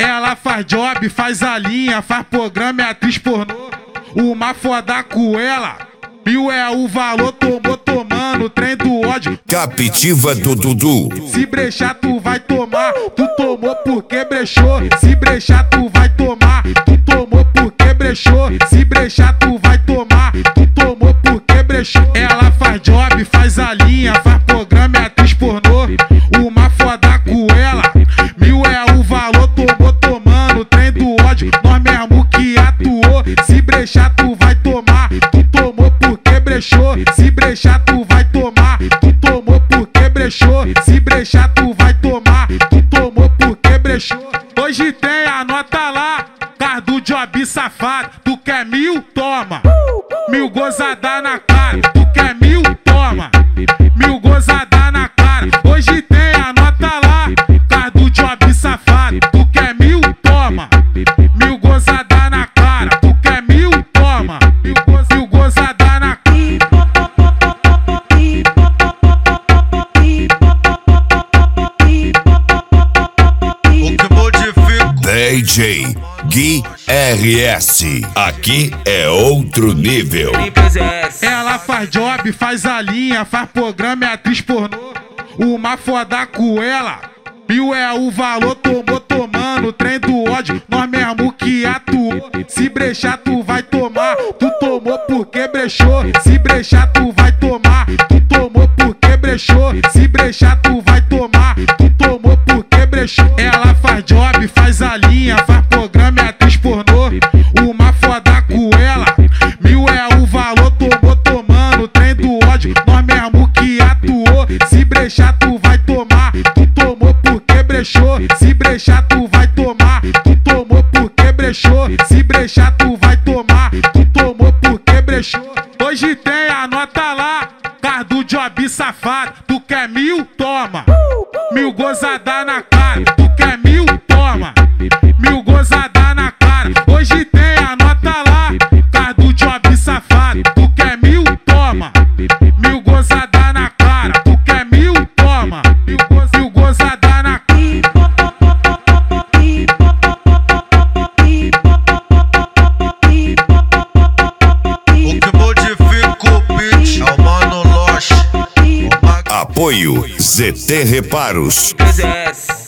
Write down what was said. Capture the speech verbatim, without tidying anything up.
Ela faz job, faz a linha, faz programa, é atriz pornô. Uma foda com ela, mil é o valor, tomou tomando, trem do ódio. Captiva do Dudu. Se brechar tu vai tomar, tu tomou porque brechou. Se brechar tu vai tomar, tu tomou porque brechou. Se brechar tu vai tomar, tu tomou porque brechou. Ela faz job, faz a linha, faz programa, é atriz pornô. Uma foda com ela, mil é o valor, tomou tomando, trem do ódio. Nós mesmo que atuou. Se brechar tu vai tomar, tu tomou porque brechou. Se brechar tu vai tomar, tu tomou porque brechou. Se brechar tu vai tomar, tu tomou porque brechou. Hoje tem a nota lá, car do job safado. Tu quer mil? Toma. Mil gozada na cara. Tu quer mil? Toma. Mil gozada na cara. Hoje tem a nota lá, car do job safado. Tu quer mil? Toma. Mil gozada na cara. Tu quer mil? Toma. Mil, goz, mil gozada na cara. D J Gui R S. Aqui é outro nível. Ela faz job, faz a linha, faz programa, é atriz pornô. Uma foda com ela, mil é o valor, tomou tomando, trem do ódio. Nós mesmo que atuou. Se brechar tu vai tomar, tu tomou porque brechou. Se brechar tu vai tomar, tu tomou porque brechou. Se brechar tu vai tomar, tu tomou porque brechou. Ela faz job, faz a linha, faz programa, é atriz pornô. Uma foda com ela, mil é o valor, tomou tomando, trem do ódio. Nós mesmo que atuou. Se brechar tu vai tomar, tu tomou porque brechou. Se brechar tu vai tomar, tu tomou porque brechou. Se brechar tu vai tomar, tu tomou porque brechou. Hoje tem a nota lá, car do job safado. Tu quer mil? Toma. Mil gozada na cara. Tu quer mil? Toma. Mil gozada na cara. Hoje tem a nota lá, car do job safado. Tu quer mil? Toma. Mil gozada na cara. Tu quer mil? Toma. Mil, goz, mil gozada na cara. O que modifica o beat é o Mano Loche. Apoio Z T Reparos.